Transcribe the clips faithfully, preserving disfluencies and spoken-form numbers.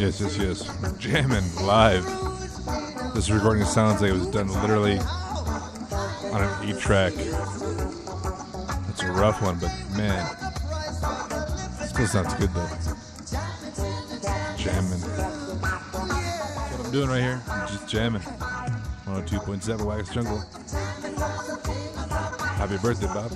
Yes, yes, yes. We're jamming live. This recording sounds like it was done literally on an eight track. It's a rough one, but man, still sounds good though. Jamming. That's what I'm doing right here. I'm just jamming. one oh two point seven Wax Jungle. Happy birthday, Bob.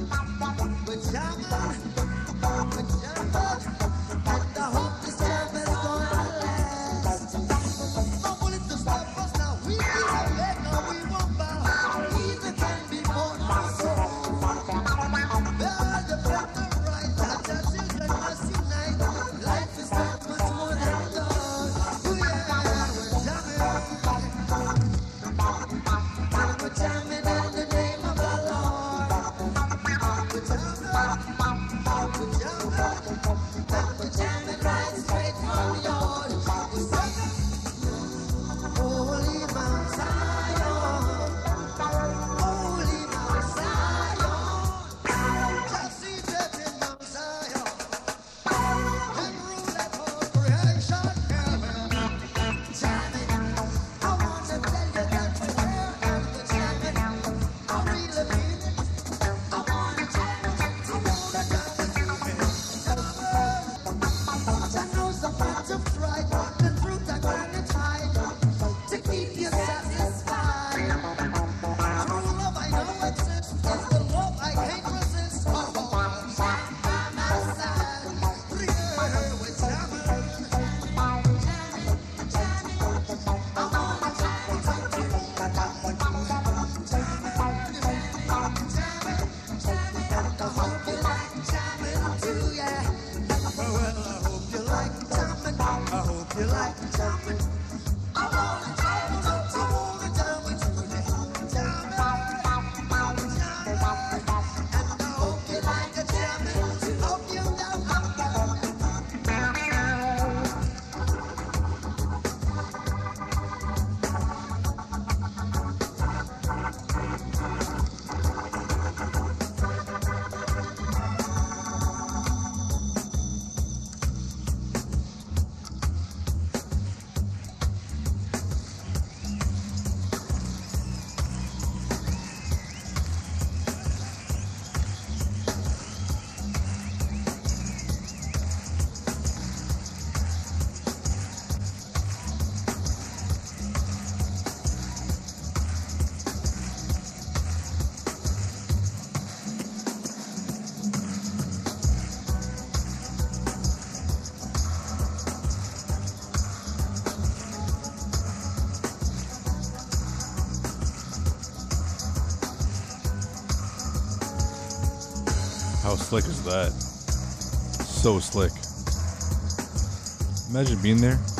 How slick is that? So slick. Imagine being there.